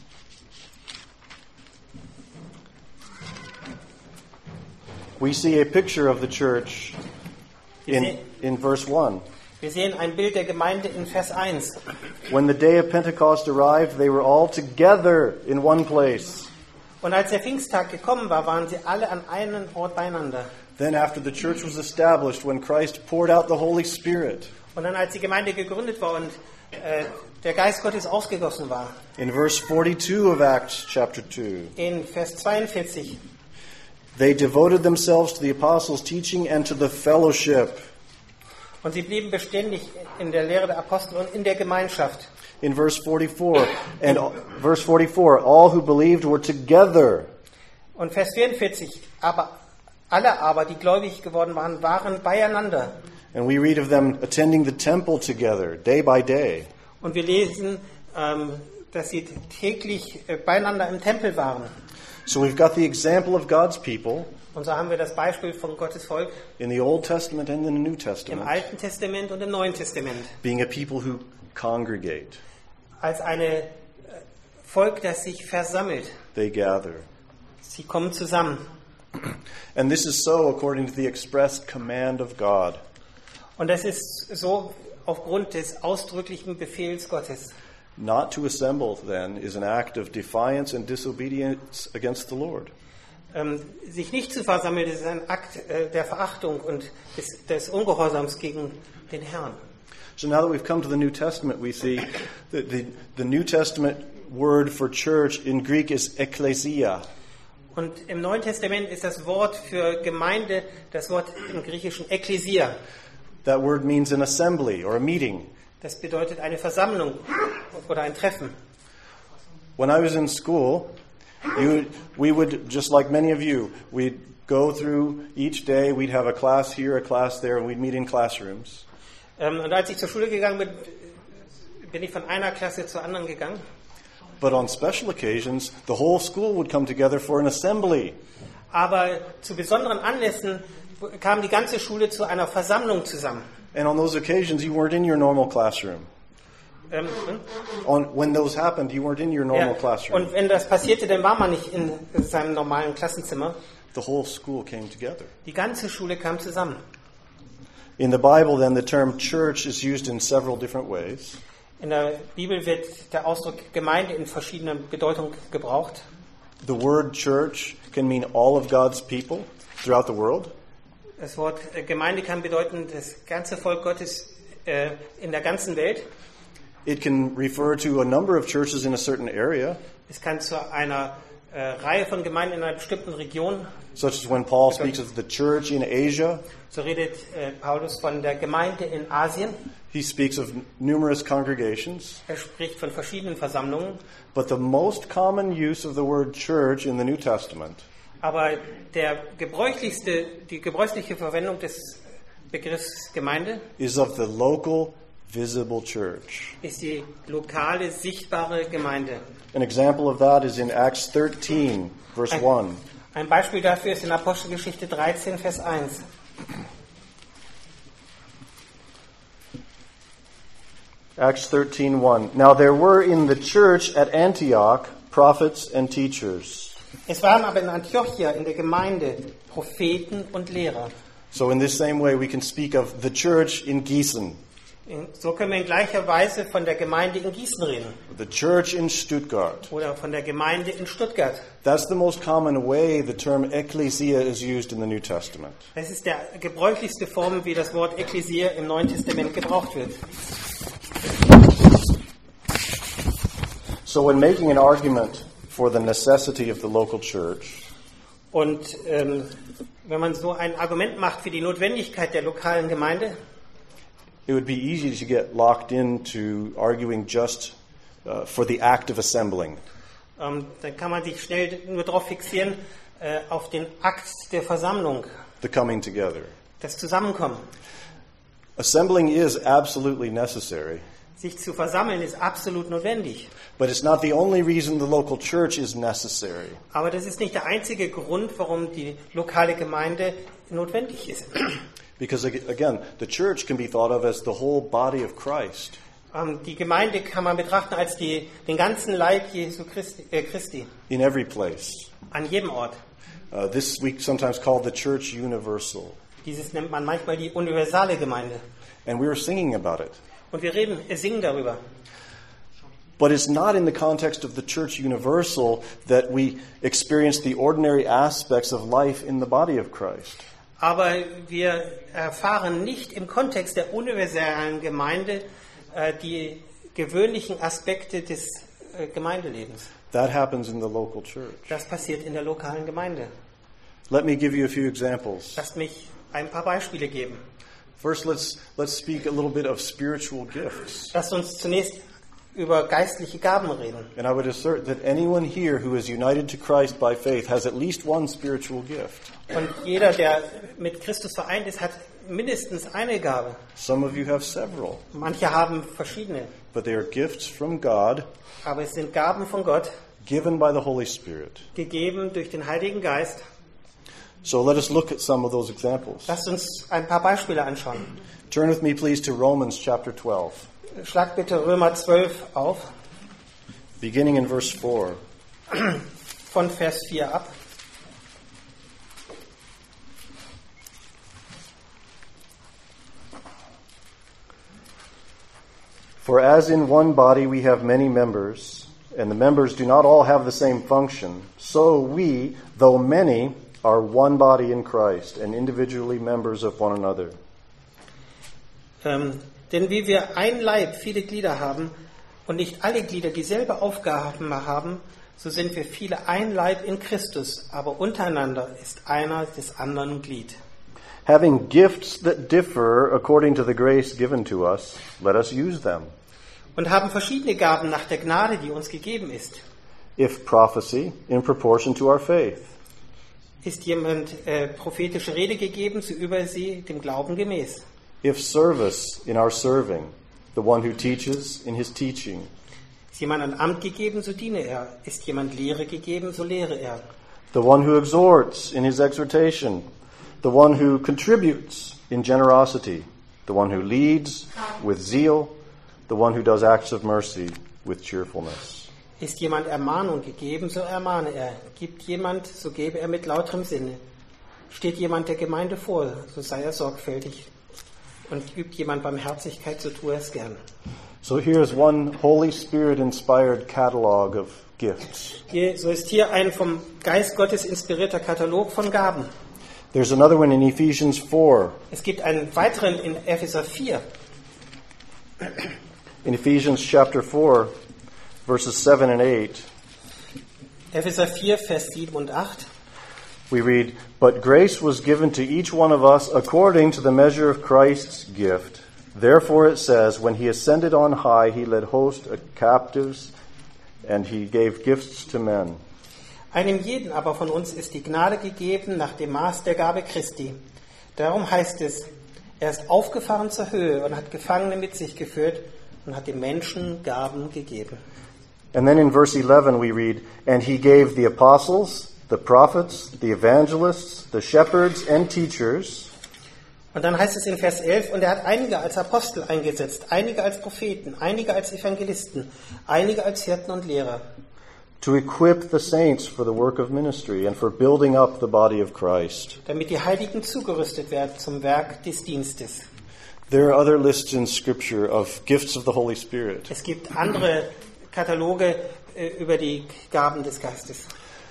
We see a picture of the church in, in verse one. Wir sehen ein Bild der Gemeinde in Vers eins. When the day of Pentecost arrived, they were all together in one place. Und als der Pfingsttag gekommen war, waren sie alle an einem Ort beieinander. Then after the church was established, when Christ poured out the Holy Spirit, Und dann, als die Gemeinde gegründet war und äh, der Geist Gottes ausgegossen war, in verse forty-two of Acts chapter two, in Vers zweiundvierzig, they devoted themselves to the apostles' teaching and to the fellowship. und sie blieben beständig in der Lehre der Apostel und in der Gemeinschaft. In verse forty-four, and verse forty-four, all who believed were together. Und Vers vierundvierzig, aber alle aber, die gläubig geworden waren, waren beieinander. And we read of them attending the temple together, day by day. Und wir lesen, ähm, dass sie täglich äh, beieinander im Tempel waren. So we've got the example of God's people Und so haben wir das Beispiel von Gottes Volk in the Old Testament and in the New im Testament, Alten Testament und im Neuen Testament. being a people who congregate. Als ein äh, Volk, das sich versammelt. They gather. Sie kommen zusammen. And this is so according to the express command of God. Und das ist so aufgrund des ausdrücklichen Befehls Gottes. Not to assemble, then, is an act of defiance and disobedience against the Lord. Ähm, sich nicht zu versammeln, ist ein Akt äh, der Verachtung und des, des Ungehorsams gegen den Herrn. So now that we've come to the New Testament, we see that the, the New Testament word for church in Greek is ekklesia. Und im Neuen Testament ist das Wort für Gemeinde das Wort im Griechischen Ekklesia. That word means an assembly or a meeting. Das bedeutet eine Versammlung oder ein Treffen. When I was in school, you, we would, just like many of you, we'd go through each day, we'd have a class here, a class there, and we'd meet in classrooms. Ähm, und als ich zur Schule gegangen bin, bin ich von einer Klasse zur anderen gegangen. But on special occasions, the whole school would come together for an assembly. Aber zu besonderen Anlässen kam die ganze Schule zu einer Versammlung zusammen. And on those occasions, you weren't in your normal classroom. Ähm, hm? On, when those happened, you weren't in your normal ja. classroom. Und wenn das passierte, dann war man nicht in seinem normalen Klassenzimmer. The whole school came together. Die ganze Schule kam zusammen. In the Bible, then, the term church is used in several different ways. In der Bibel wird der Ausdruck Gemeinde in verschiedenen Bedeutungen gebraucht. The word church can mean all of God's people throughout the world. Das Wort Gemeinde kann bedeuten, das ganze Volk Gottes äh, in der ganzen Welt. It can refer to a number of churches in a certain area, Es kann zu einer äh, Reihe von Gemeinden in einer bestimmten Region. such as when Paul speaks of the church in Asia. So redet äh, Paulus von der Gemeinde in Asien. He speaks of numerous congregations. Er spricht von verschiedenen Versammlungen. But the most common use of the word church in the New Testament Aber der gebräuchlichste, die gebräuchliche Verwendung des Begriffs Gemeinde is of the local, visible church. ist die lokale, sichtbare Gemeinde. An example of that is in Acts thirteen, verse Ein, one. ein Beispiel dafür ist in Apostelgeschichte dreizehn, Vers eins. Acts thirteen one. Now there were in the church at Antioch prophets and teachers. Es waren aber in Antiochia in der Gemeinde Propheten und Lehrer. So in this same way we can speak of the church in Gießen, In, so können wir in gleicher Weise von der Gemeinde in Gießen reden the church in Stuttgart. oder von der Gemeinde in Stuttgart. That's the most common way the term ecclesia is used in the New Testament. Das ist der gebräuchlichste Form, wie das Wort Ekklesia im Neuen Testament gebraucht wird. So when making an argument for the necessity of the local church, Und ähm, wenn man so ein Argument macht für die Notwendigkeit der lokalen Gemeinde, it would be easy to get locked into arguing just uh, for the act of assembling. ähm, dann kann man sich schnell nur darauf fixieren, äh, auf den Akt der Versammlung, The coming together. das Zusammenkommen. Assembling is absolutely necessary, Sich zu versammeln ist absolut notwendig. but it's not the only reason the local church is necessary. Aber das ist nicht der einzige Grund, warum die lokale Gemeinde notwendig ist. Because again, the church can be thought of as the whole body of Christ. Ähm, die Gemeinde kann man betrachten als die, den ganzen Leib Jesu Christi, äh, Christi In every place. an jedem Ort. Uh, this we sometimes call the church universal. Dieses nennt man manchmal die universale Gemeinde. And we were singing about it. Und wir reden, wir singen darüber. But it's not in the context of the church universal that we experience the ordinary aspects of life in the body of Christ. Aber wir erfahren nicht im Kontext der universalen Gemeinde äh, die gewöhnlichen Aspekte des äh, Gemeindelebens. That happens in the local church. Das passiert in der lokalen Gemeinde. Let me give you a few examples. Lasst mich ein paar Beispiele geben. First, let's let's speak a little bit of spiritual gifts. Lasst uns zunächst über geistliche Gaben reden. And I would assert that anyone here who is united to Christ by faith has at least one spiritual gift. Und jeder, der mit Christus vereint ist, hat mindestens eine Gabe. Some of you have several, Manche haben verschiedene. but they are gifts from God, Aber es sind Gaben von Gott, given by the Holy Spirit. gegeben durch den Heiligen Geist. So let us look at some of those examples. Lasst uns ein paar Beispiele anschauen. Turn with me, please, to Romans chapter twelve, Schlag bitte Römer zwölf auf, beginning in verse four. von Vers vier ab. For as in one body we have many members, and the members do not all have the same function, so we, though many, are one body in Christ, and individually members of one another. Ähm, denn wie wir ein Leib viele Glieder haben und nicht alle Glieder dieselbe Aufgabe haben, so sind wir viele ein Leib in Christus, aber untereinander ist einer des anderen Glied. Having gifts that differ according to the grace given to us, let us use them. Und haben verschiedene Gaben nach der Gnade, die uns gegeben ist. If prophecy, in proportion to our faith. Ist jemand äh, prophetische Rede gegeben, so über sie dem Glauben gemäß. If service, in our serving. The one who teaches, in his teaching. Ist jemand ein Amt gegeben, so diene er. Ist jemand Lehre gegeben, so lehre er. The one who exhorts, in his exhortation. The one who contributes, in generosity. The one who leads, with zeal. The one who does acts of mercy, with cheerfulness. Ist jemand Ermahnung gegeben, so ermahne er. Gibt jemand, so gebe er mit lauterem Sinne. Steht jemand der Gemeinde vor, so sei er sorgfältig. Und übt jemand Barmherzigkeit, so tue er es gern. So here's one Holy Spirit-inspired catalog of gifts. Hier, so ist hier ein vom Geist Gottes inspirierter Katalog von Gaben. There's another one in Ephesians four. Es gibt einen weiteren in Epheser vier. In Ephesians chapter four, verses seven and eight, Epheser vier, Vers sieben und acht. we read, "But grace was given to each one of us according to the measure of Christ's gift. Therefore it says, when he ascended on high, he led hosts captives, and he gave gifts to men." Einem jeden aber von uns ist die Gnade gegeben nach dem Maß der Gabe Christi. Darum heißt es, er ist aufgefahren zur Höhe und hat Gefangene mit sich geführt und hat den Menschen Gaben gegeben. And then in verse eleven we read, "And he gave the apostles, the prophets, the evangelists, the shepherds and teachers." Und dann heißt es in Vers elf, und er hat einige als Apostel eingesetzt, einige als Propheten, einige als Evangelisten, einige als Hirten und Lehrer. To equip the saints for the work of ministry and for building up the body of Christ. Damit die Heiligen zugerüstet werden zum Werk des Dienstes. There are other lists in Scripture of gifts of the Holy Spirit. Es gibt andere Kataloge äh, über die Gaben des Geistes.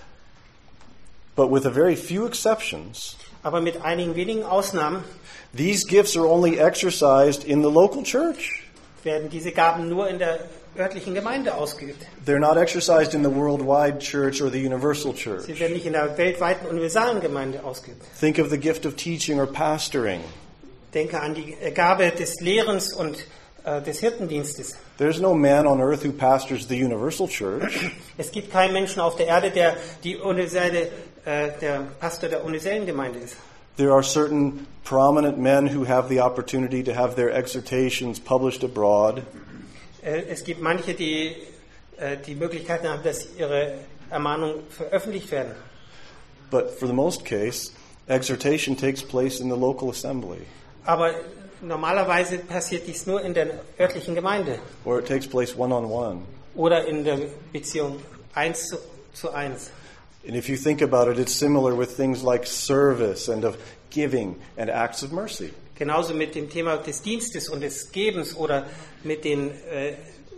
But with a very few exceptions, Aber mit einigen wenigen Ausnahmen these gifts are only exercised in the local church. werden diese Gaben nur in der örtlichen Gemeinde ausgeübt. They're not exercised in the worldwide church or the universal church. Sie werden nicht in der weltweiten universalen Gemeinde ausgeübt. Think of the gift of teaching or pastoring. Denke an die Gabe des Lehrens und äh, des Hirtendienstes. There's no man on earth who pastors the universal church. Es gibt keinen Menschen auf der Erde, der die universelle, äh, der Pastor der universellen Gemeinde ist. There are certain prominent men who have the opportunity to have their exhortations published abroad. Äh, es gibt manche, die äh, die Möglichkeit haben, dass ihre Ermahnungen veröffentlicht werden. But for the most case, exhortation takes place in the local assembly. Aber normalerweise passiert dies nur in der örtlichen Gemeinde Or it takes place one-on-one. oder in der Beziehung eins zu, zu eins. And if you think about it, it's similar with things like service and of giving and acts of mercy. Genauso mit dem Thema des Dienstes und des Gebens oder mit den äh,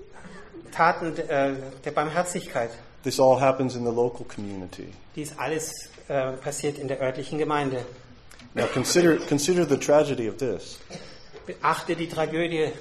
Taten äh, der Barmherzigkeit. This all happens in the local community. Dies alles äh, passiert in der örtlichen Gemeinde. Now consider consider the tragedy of this. Beachte die Tragödie.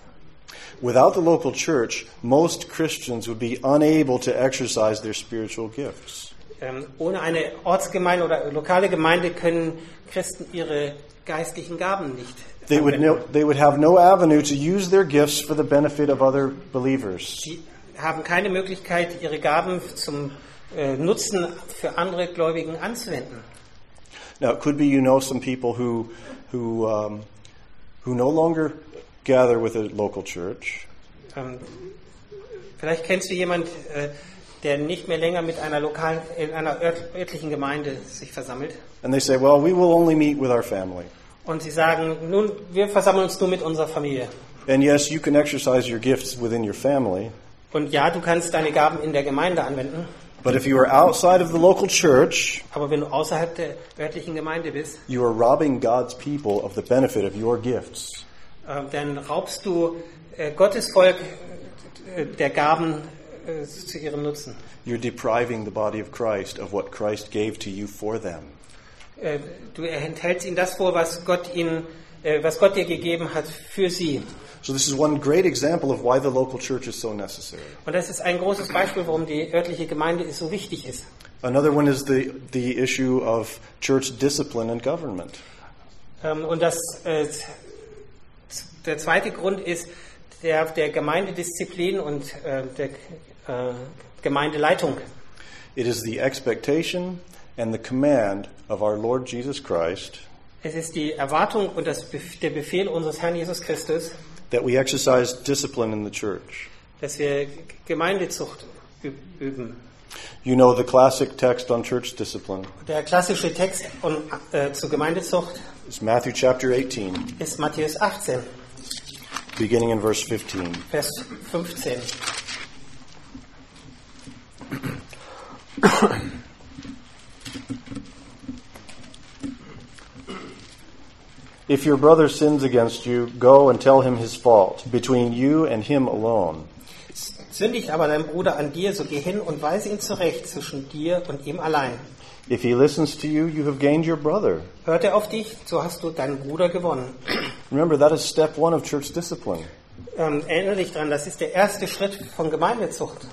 Without the local church, most Christians would be unable to exercise their spiritual gifts. Ähm, ohne eine Ortsgemeinde oder lokale Gemeinde können Christen ihre geistlichen Gaben nicht They would no, they would have no avenue to use their gifts for the benefit of other believers. Sie haben keine Möglichkeit, ihre Gaben zum äh, Nutzen für andere Gläubigen anzuwenden. Now, it could be you know some people who who um, who no longer gather with a local church. Ähm, vielleicht kennst du jemanden, äh, der nicht mehr länger mit einer lokalen, in einer ört, örtlichen Gemeinde sich versammelt. And they say, well, we will only meet with our family. Und sie sagen, nun, wir versammeln uns nur mit unserer Familie. And yes, you can exercise your gifts within your family. Und ja, du kannst deine Gaben in der Gemeinde anwenden. But if you are outside of the local church, Aber wenn du außerhalb der örtlichen Gemeinde bist, you are robbing God's people of the benefit of your gifts. äh, dann raubst du äh, Gottes Volk äh, der Gaben äh, zu ihrem Nutzen. You're depriving the body of Christ of what Christ gave to you for them. Äh, du enthältst ihnen das vor, was Gott ihnen, äh, was Gott dir gegeben hat für sie. So this is one great example of why the local church is so necessary. Und das ist ein großes Beispiel, warum die örtliche Gemeinde so wichtig ist. Another one is the, the issue of church discipline and government. Ähm, und das, äh, der zweite Grund ist der, der Gemeindedisziplin und äh, der äh, Gemeindeleitung. It is the expectation and the command of our Lord Jesus Christ Es ist die Erwartung und das, der Befehl unseres Herrn Jesus Christus, that we exercise discipline in the church. dass wir Gemeindezucht üben. You know the classic text on church discipline Der klassische Text um, äh, zur Gemeindezucht is Matthew chapter eighteen, ist Matthäus achtzehn, beginning in verse fifteen. Vers fünfzehn. If your brother sins against you, go and tell him his fault, between you and him alone. Sündigt aber dein Bruder an dir, so geh hin und weise ihn zurecht zwischen dir und ihm allein. If he listens to you, you have gained your brother. Hört er auf dich, so hast du deinen Bruder gewonnen. Remember, that is step one of church discipline. Ähm, erinnere dich dran, das ist der erste Schritt von Gemeindezucht.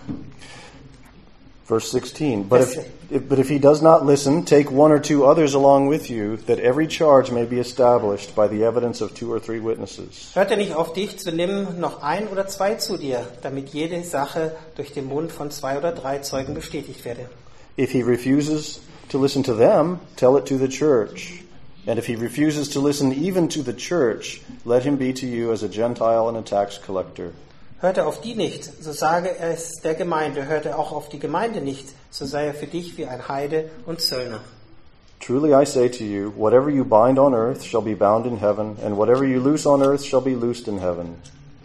Verse sixteen, but if, if, but if he does not listen, take one or two others along with you, that every charge may be established by the evidence of two or three witnesses. Hört er nicht auf dich, so nimm noch ein oder zwei zu dir, damit jede Sache durch den Mund von zwei oder drei Zeugen bestätigt werde. If he refuses to listen to them, tell it to the church. And if he refuses to listen even to the church, let him be to you as a Gentile and a tax collector. Hört er auf die nicht, so sage er es der Gemeinde. Hört er auch auf die Gemeinde nicht, so sei er für dich wie ein Heide und Zöllner. Truly I say to you, whatever you bind on earth shall be bound in heaven, and whatever you loose on earth shall be loosed in heaven.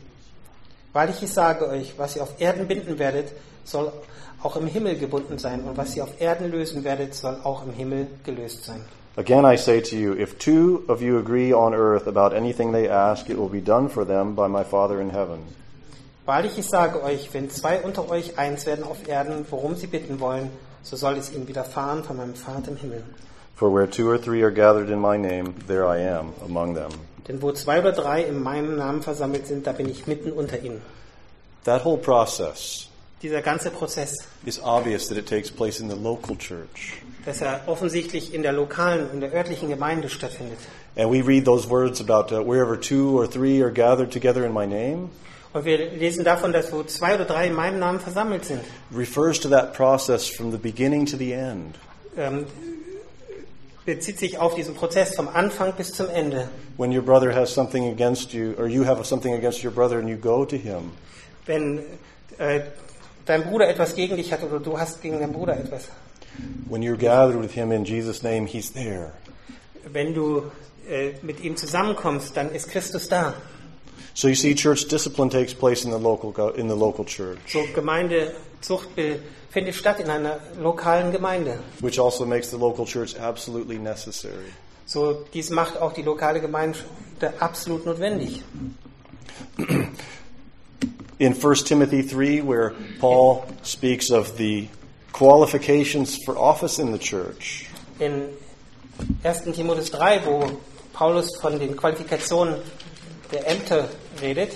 Weil ich es sage euch, was ihr auf Erden binden werdet, soll auch im Himmel gebunden sein, und was ihr auf Erden lösen werdet, soll auch im Himmel gelöst sein. Again I say to you, if two of you agree on earth about anything they ask, it will be done for them by my Father in heaven. Wahrlich, ich sage euch, wenn zwei unter euch eins werden auf Erden, worum sie bitten wollen, so soll es ihnen widerfahren von meinem Vater im Himmel. For where two or three are gathered in my name, there I am among them. Denn wo zwei oder drei in meinem Namen versammelt sind, da bin ich mitten unter ihnen. That whole process Dieser ganze Prozess, is obvious that it takes place in the local church. dass er offensichtlich in der lokalen, in der örtlichen Gemeinde stattfindet. And we read those words about uh, wherever two or three are gathered together in my name. Und wir lesen davon, dass wo zwei oder drei in meinem Namen versammelt sind. Refers to that process from the beginning to the end. Ähm, bezieht sich auf diesen Prozess vom Anfang bis zum Ende. When your brother has something against you, or you have something against your brother and you go to him. Wenn äh, dein Bruder etwas gegen dich hat oder du hast gegen deinen Bruder etwas. When you're gathered with him in Jesus' name, he's there. Wenn du äh, mit ihm zusammenkommst, dann ist Christus da. So you see, church discipline takes place in the local go- in the local church, So Gemeindezucht be- findet statt in einer lokalen Gemeinde. which also makes the local church absolutely necessary. So dies macht auch die lokale Gemeinde absolut notwendig. In First Timothy three, where Paul speaks of the qualifications for office in the church, In ersten Timotheus drei, wo Paulus von den Qualifikationen der Ämter redet,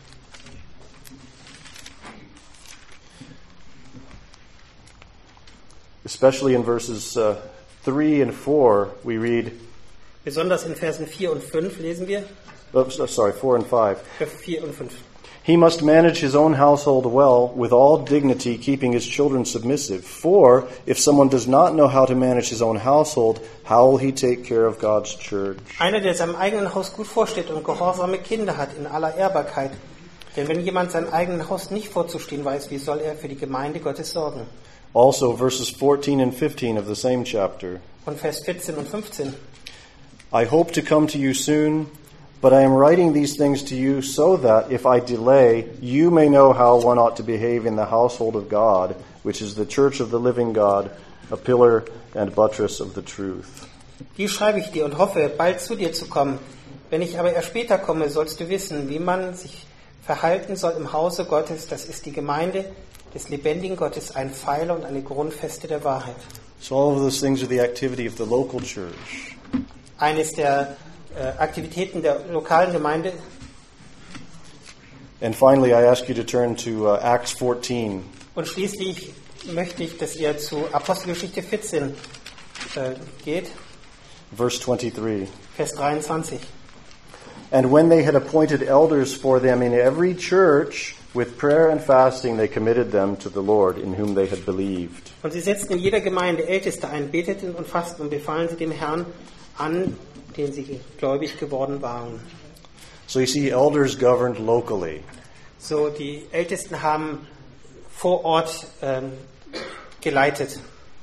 especially in verses uh, three and four, we read, besonders in Versen vier und fünf lesen wir, oh, so- sorry, four and five. vier und fünf. He must manage his own household well, with all dignity, keeping his children submissive. For if someone does not know how to manage his own household, how will he take care of God's church? Einer, der seinem eigenen Haus gut vorsteht und gehorsame Kinder hat in aller Ehrbarkeit. Denn wenn jemand sein eigenes Haus nicht vorzustehen weiß, wie soll er für die Gemeinde Gottes sorgen? Also, verses fourteen and fifteen of the same chapter. Und Vers vierzehn und fünfzehn. I hope to come to you soon, but I am writing these things to you so that, if I delay, you may know how one ought to behave in the household of God, which is the church of the living God, a pillar and buttress of the truth. Dies schreibe ich dir und hoffe, bald zu dir zu kommen. Wenn ich aber erst später komme, sollst du wissen, wie man sich verhalten soll im Hause Gottes. Das ist die Gemeinde des lebendigen Gottes, ein Pfeiler und eine Grundfeste der Wahrheit. So all of those things are the activity of the local church. Eines der äh, Aktivitäten der lokalen Gemeinde And finally, I ask you to turn to uh, Acts fourteen. Und schließlich möchte ich, dass ihr zu Apostelgeschichte vierzehn äh, geht, Verse twenty-three. Vers dreiundzwanzig. And when they had appointed elders for them in every church, with prayer and fasting they committed them to the Lord, in whom they had believed. Und sie setzten in jeder Gemeinde Älteste ein, beteten und fassten und befahlen sie dem Herrn an, den sie gläubig geworden waren. So you see, elders governed locally. So, die Ältesten haben vor Ort ähm, geleitet.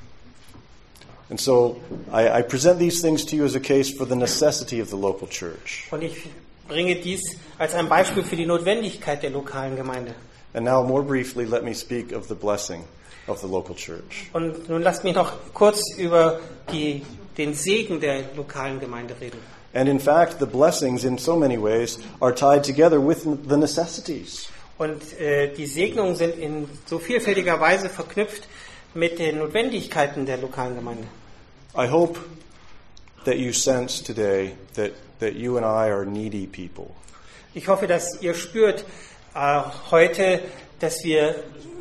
And so I, I present these things to you as a case for the necessity of the local church. Und ich bringe dies als ein Beispiel für die Notwendigkeit der lokalen Gemeinde. And now, more briefly, let me speak of the blessing of the local church. Und nun lasst mich noch kurz über die, den Segen der lokalen Gemeinde reden. And in fact, the blessings in so many ways are tied together with the necessities. Und äh, die Segnungen sind in so vielfältiger Weise verknüpft mit den Notwendigkeiten der lokalen Gemeinde. I hope that you sense today that, that you and I are needy people. Ich hoffe, dass ihr spürt äh, heute, dass wir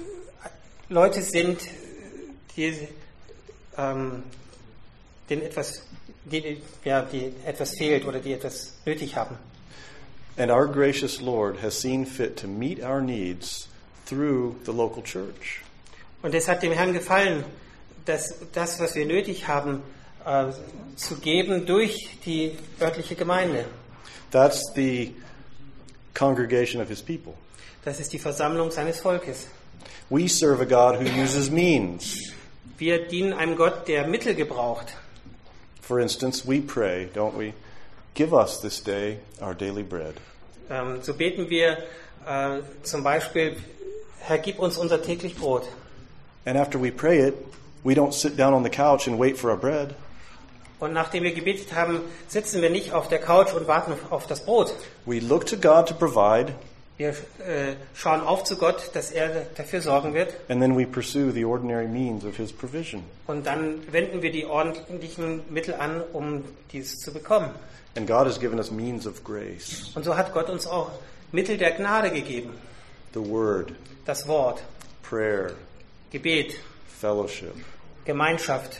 Leute sind, die, ähm, denen etwas, die, ja, die etwas fehlt oder die etwas nötig haben. And our gracious Lord has seen fit to meet our needs through the local church. Und es hat dem Herrn gefallen, dass das, was wir nötig haben, äh, zu geben durch die örtliche Gemeinde. That's the congregation of his people. Das ist die Versammlung seines Volkes. We serve a God who uses means. Wir dienen einem Gott, der Mittel gebraucht. For instance, we pray, don't we? Give us this day our daily bread. Ähm, so beten wir äh, zum Beispiel, Herr, gib uns unser täglich Brot. And after we pray it, we don't sit down on the couch and wait for our bread. Und nachdem wir gebetet haben, sitzen wir nicht auf der Couch und warten auf das Brot. We look to God to provide, Wir äh, schauen auf zu Gott, dass er dafür sorgen wird. and then we pursue the ordinary means of his provision. Und dann wenden wir die ordentlichen Mittel an, um dies zu bekommen. And God has given us means of grace. Und so hat Gott uns auch Mittel der Gnade gegeben. The Word, Das Wort, prayer, Gebet, fellowship. Gemeinschaft.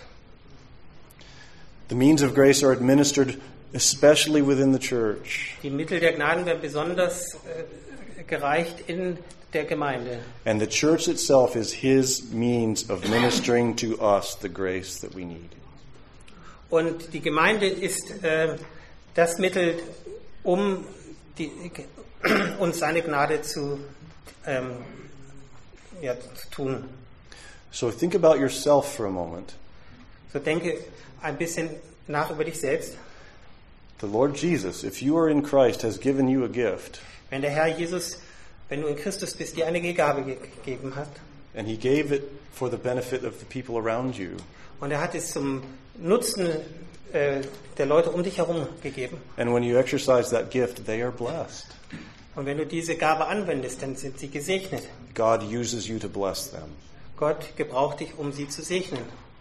The means of grace are administered especially within the church. Die Mittel der Gnaden werden besonders äh, gereicht in der Gemeinde. And the church itself is his means of ministering to us the grace that we need. Und die Gemeinde ist äh, das Mittel, um die, uns seine Gnade zu, ähm, ja, zu tun. So think about yourself for a moment. So denke ein bisschen nach über dich selbst. The Lord Jesus, if you are in Christ, has given you a gift. Wenn der Herr Jesus, wenn du in Christus bist, dir eine Gabe ge- gegeben hat, And he gave it for the benefit of the people around you. und er hat es zum Nutzen äh, der Leute um dich herum gegeben. And when you exercise that gift, they are blessed. Und wenn du diese Gabe anwendest, dann sind sie gesegnet. God uses you to bless them. Gott gebraucht dich, um sie zu segnen.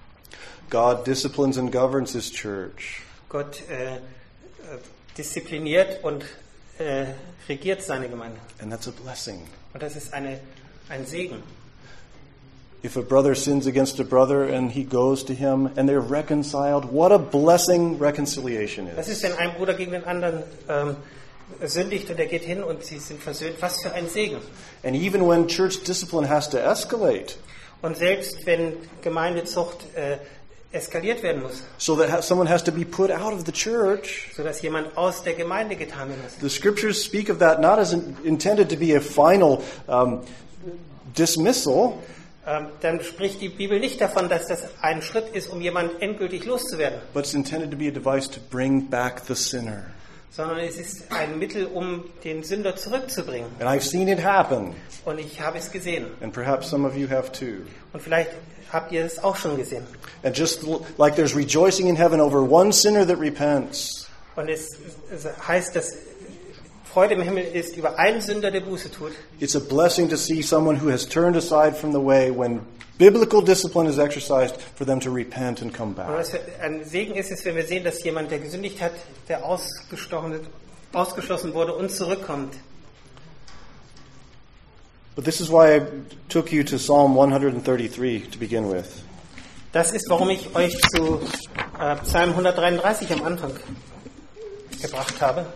God disciplines and governs his church. Gott äh, diszipliniert und äh, regiert seine Gemeinde. And that's a blessing. Und das ist eine, ein Segen. If a brother sins against a brother and he goes to him and they're reconciled, what a blessing reconciliation Das is. ist, wenn ein Bruder gegen den anderen ähm, sündigt und er geht hin und sie sind versöhnt. Was für ein Segen. And even when church discipline has to escalate, Und selbst wenn Gemeindezucht äh, eskaliert werden muss, so that ha- someone has to be put out of the church, sodass jemand aus der Gemeinde getan werden muss. the scriptures speak of that not as in- intended to be a final um, dismissal, Ähm, dann spricht die Bibel nicht davon, dass das ein Schritt ist, um jemanden endgültig loszuwerden, but it's intended to be a device to bring back the sinner. sondern es ist ein Mittel, um den Sünder zurückzubringen. And I've seen it happen, Und ich habe es gesehen. and perhaps some of you have too. Und vielleicht habt ihr es auch schon gesehen. And just l- like there's rejoicing in heaven over one sinner that repents, Und es, es heißt, dass Freude im Himmel ist über einen Sünder, der Buße tut. it's a blessing to see someone who has turned aside from the way when biblical discipline is exercised for them to repent and come Und back. was für ein Segen ist es, wenn wir sehen, dass jemand, der gesündigt hat, der ausgestochen, ausgeschlossen wurde und zurückkommt. But this is why I took you to Psalm one thirty-three to begin with. Das ist, warum ich euch zu äh, Psalm hundertdreiunddreißig am Anfang gebracht habe.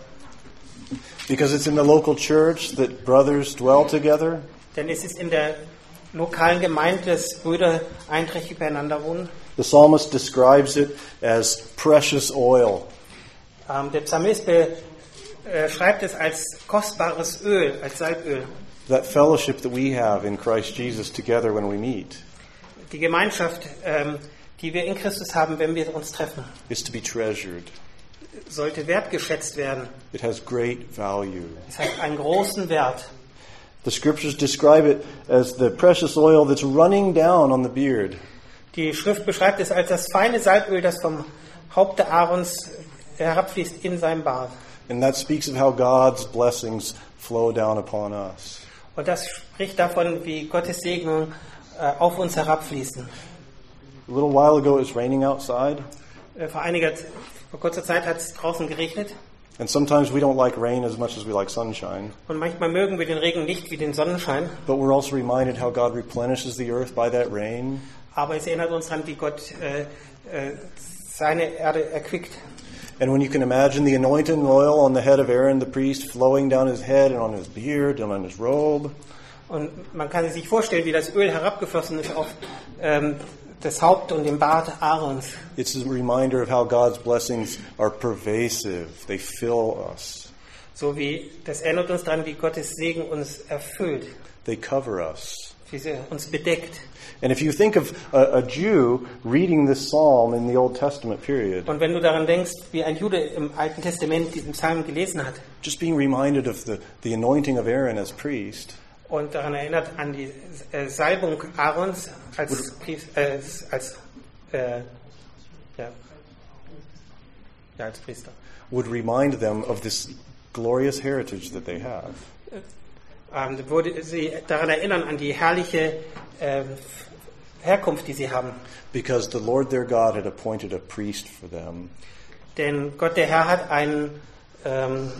Because it's in the local church that brothers dwell together. Denn es ist in der lokalen Gemeinde, dass Brüder einträchtig beieinander wohnen. The psalmist describes it as precious oil. Ähm, der Psalmist beschreibt es als kostbares Öl, als Salböl. That fellowship that we have in Christ Jesus together when we meet Die Gemeinschaft, ähm, die wir in Christus haben, wenn wir uns treffen, is to be treasured. sollte wertgeschätzt werden. It has great value. Es hat einen großen Wert. The scriptures describe it as the precious oil that's running down on the beard. Die Schrift beschreibt es als das feine Salböl, das vom Haupte Aarons herabfließt in seinem Bart. And that speaks of how God's blessings flow down upon us. Und das spricht davon, wie Gottes Segnungen äh, auf uns herabfließen. A little while ago it was raining outside. Äh, vor einiger, vor kurzer Zeit hat es draußen geregnet. And sometimes we don't like rain as much as we like sunshine. Und manchmal mögen wir den Regen nicht wie den Sonnenschein. But we're also reminded how God replenishes the earth by that rain. Aber es erinnert uns daran, wie Gott äh, äh, seine Erde erquickt. And when you can imagine the anointing oil on the head of Aaron the priest flowing down his head and on his beard and on his robe. Und man kann sich vorstellen, wie das Öl herabgeflossen ist auf ähm, das Haupt und den Bart Aarons. It's a reminder of how God's blessings are pervasive. They fill us. So wie, das erinnert uns daran, wie Gottes Segen uns erfüllt, They cover us. wie sie uns bedeckt. And if you think of a, a Jew reading this psalm in the Old Testament period, Und wenn du daran denkst, wie ein Jude im Alten Testament diesen Psalm gelesen hat just being reminded of the, the anointing of Aaron as priest, und daran erinnert an die äh, Salbung Aarons als, Priest, äh, als, äh, ja, ja, als Priester, would remind them of this glorious heritage that they have. ähm, würde sie daran erinnern an die herrliche äh, Herkunft, die sie haben. Because the Lord their God had appointed a priest for them. Denn Gott der Herr hat einen ähm,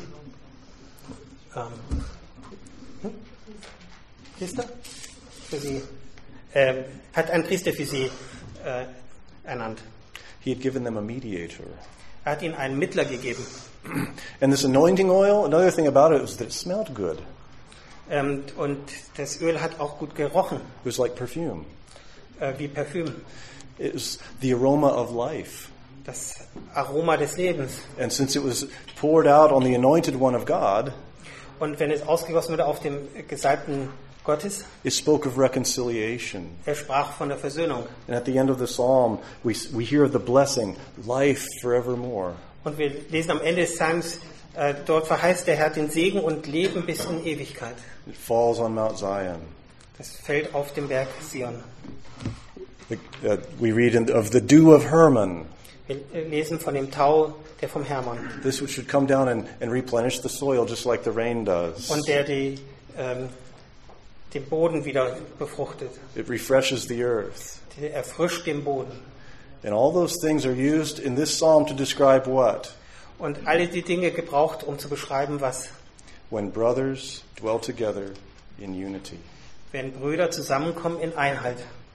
ähm, hm? Priester für sie, ähm, hat einen Priester für sie äh, ernannt. He had given them a mediator. Er hat ihnen einen Mittler gegeben. And this anointing oil, another thing about it was that it smelled good. Ähm, und das Öl hat auch gut gerochen, It was like perfume. äh, wie Parfüm. It was the aroma of life. Das Aroma des Lebens. And since it was poured out on the anointed one of God, Und wenn es ausgegossen wurde auf dem Gesalbten Gottes, it spoke of reconciliation. er sprach von der Versöhnung. And at the end of the psalm, we, we hear the blessing, life forevermore. Und wir lesen am Ende des Psalms, äh, dort verheißt der Herr den Segen und Leben bis in Ewigkeit. It falls on Mount Zion. Das fällt auf dem Berg Sion. The, uh, we read in, of the dew of Hermon. Wir lesen von dem Tau, der vom Hermon. This should come down and, and replenish the soil just like the rain does. Und der die, ähm, den Boden wieder befruchtet. It refreshes the earth. Der erfrischt den Boden. And all those things are used in this psalm to describe what? Und alle die Dinge gebraucht, um zu beschreiben, was, When brothers dwell together in unity. wenn Brüder zusammenkommen in Einheit.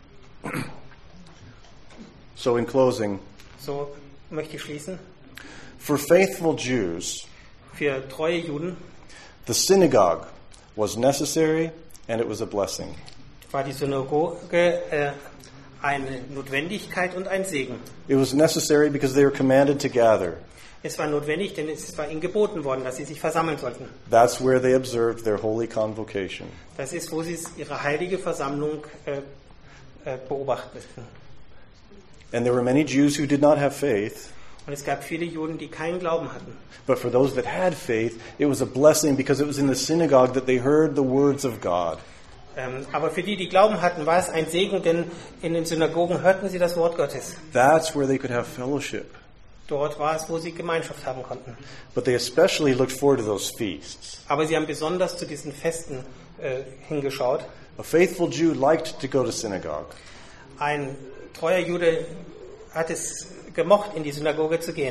So in closing, So möchte ich schließen. for faithful Jews, Für treue Juden the synagogue was necessary and it was a blessing. war die Synagoge äh, eine Notwendigkeit und ein Segen. It was necessary because they were commanded to gather. Es war notwendig, denn es war ihnen geboten worden, dass sie sich versammeln sollten. That's where they observed their holy convocation. Das ist, wo sie ihre heilige Versammlung äh, äh, beobachteten. And there were many Jews who did not have faith. Und es gab viele Juden, die keinen Glauben hatten. But for those that had faith, it was a blessing because it was in the synagogue that they heard the words of God. Ähm, aber für die, die Glauben hatten, war es ein Segen, denn in den Synagogen hörten sie das Wort Gottes. That's where they could have fellowship. Dort war es, wo sie Gemeinschaft haben konnten. But they especially looked forward to those feasts. Aber sie haben besonders zu diesen Festen äh, hingeschaut. A faithful Jew liked to go to synagogue. Ein treuer Jude hat es gemocht, in die Synagoge zu gehen.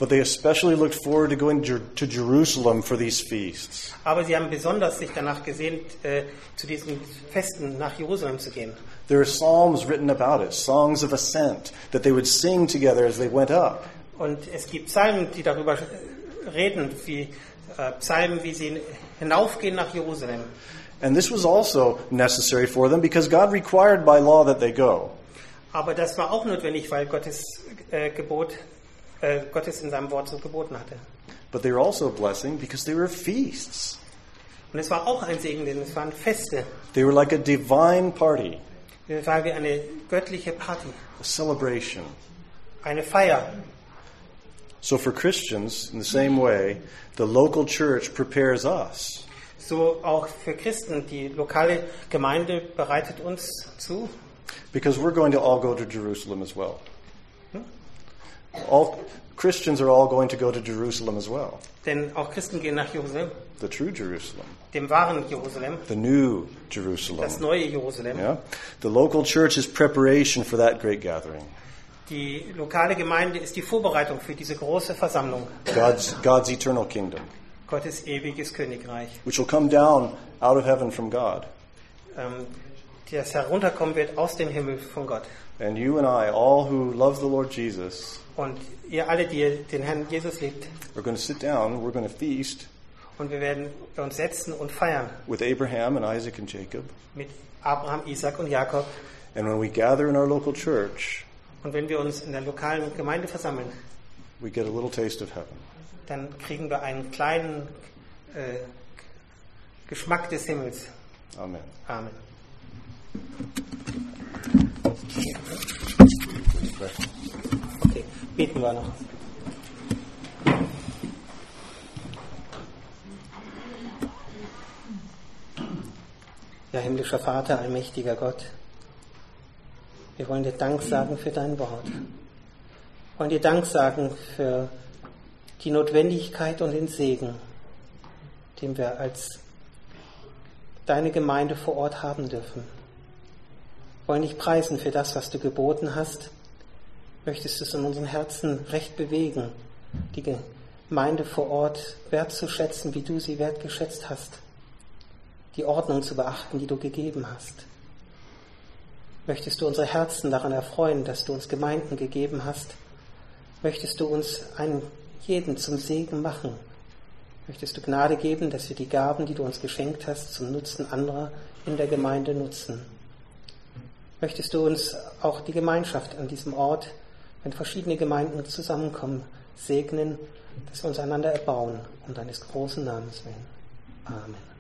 But they especially looked forward to going to Jerusalem for these feasts. Aber sie haben besonders sich danach gesehnt, äh, zu diesen Festen nach Jerusalem zu gehen. There are psalms written about it, songs of ascent, that they would sing together as they went up. Und es gibt Psalmen, die darüber reden, wie äh, Psalmen, wie sie hinaufgehen nach Jerusalem. And this was also necessary for them because God required by law that they go. Aber das war auch notwendig, weil Gottes äh, Gebot, äh, Gottes in seinem Wort so geboten hatte. But they were also a blessing because they were feasts. Und es war auch ein Segen, denn es waren Feste. They were like a divine party, Es war wie eine göttliche Party, a celebration. eine Feier. So for Christians, in the same way, the local church prepares us. So auch für Christen, die lokale Gemeinde bereitet uns zu. Because we're going to all go to Jerusalem as well. All Christians are all going to go to Jerusalem as well. Denn auch Christen gehen nach Jerusalem, The true Jerusalem. dem wahren Jerusalem, The new das Jerusalem. neue Jerusalem. Yeah? The local church is preparation for that great gathering. Die lokale Gemeinde ist die Vorbereitung für diese große Versammlung, God's, God's eternal kingdom, Gottes ewiges Königreich, which will come down out of heaven from God. ähm, das herunterkommen wird aus dem Himmel von Gott. And you and I, all who love the Lord Jesus, Und ihr alle, die den Herrn Jesus liebt, are going to sit down, we're going to feast und wir werden uns setzen und feiern with Abraham and Isaac and Jacob. mit Abraham, Isaac und Jakob. And when we gather in our local church, Und wenn wir uns in der lokalen Gemeinde versammeln, we get a little taste of heaven. dann kriegen wir einen kleinen äh, Geschmack des Himmels. Amen. Amen. Okay, beten wir noch. Ja, himmlischer Vater, allmächtiger Gott, wir wollen dir Dank sagen für dein Wort. Wir wollen dir Dank sagen für die Notwendigkeit und den Segen, den wir als deine Gemeinde vor Ort haben dürfen. Wir wollen dich preisen für das, was du geboten hast. Möchtest du es in unseren Herzen recht bewegen, die Gemeinde vor Ort wertzuschätzen, wie du sie wertgeschätzt hast, die Ordnung zu beachten, die du gegeben hast. Möchtest du unsere Herzen daran erfreuen, dass du uns Gemeinden gegeben hast? Möchtest du uns einen jeden zum Segen machen? Möchtest du Gnade geben, dass wir die Gaben, die du uns geschenkt hast, zum Nutzen anderer in der Gemeinde nutzen? Möchtest du uns auch die Gemeinschaft an diesem Ort, wenn verschiedene Gemeinden zusammenkommen, segnen, dass wir uns einander erbauen, um deines großen Namens willen. Amen.